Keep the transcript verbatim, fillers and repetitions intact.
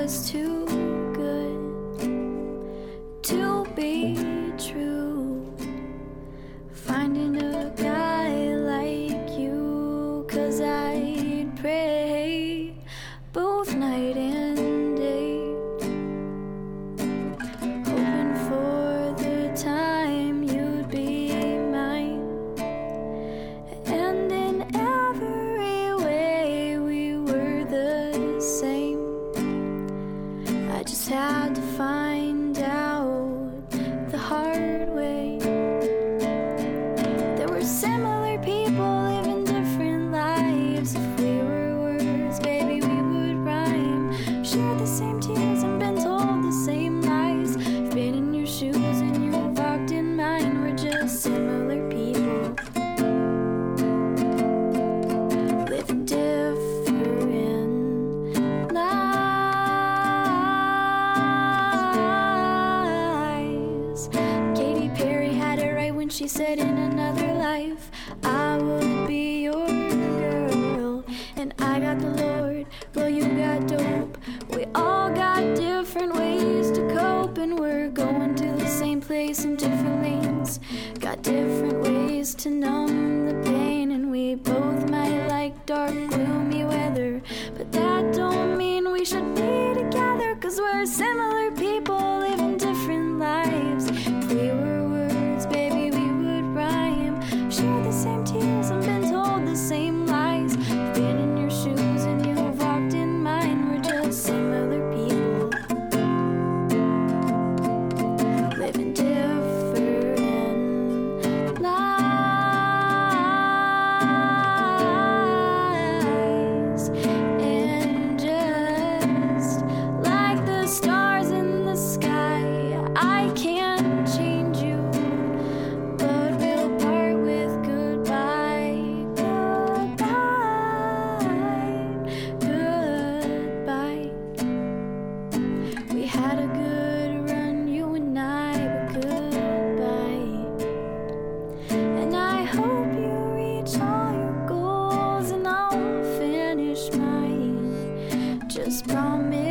was too good to be true. Finding a guy like you, 'cause I'd pray both night and day, hoping for the time you'd be mine. And in every way we were the same. I just had to find out the hard way. There were similar people living different lives. If we were words, baby, we would rhyme. Shared the same tears and been told the same lies. I've been in your shoes and you've walked in mine. We're just similar people, living different lives. Katy Perry had it right when she said in another life I would be your girl. And I got the Lord, well you got dope. We all got different ways to cope, and we're going to the same place in different lanes. Got different ways to numb the pain, and we both might like dark gloomy weather, but that don't mean we should be together, 'cause we're similar people living different lives. If we were words, baby, we would rhyme. Share the same tears and been told the same lies. I've been in your shoes and you've walked in mine. We're just similar people, living different lives. And just like the stars in the sky, I can't change you, but we'll part with goodbye, goodbye, goodbye. We had a good run, you and I, but goodbye. And I hope you reach all your goals, and I'll finish mine. Just promise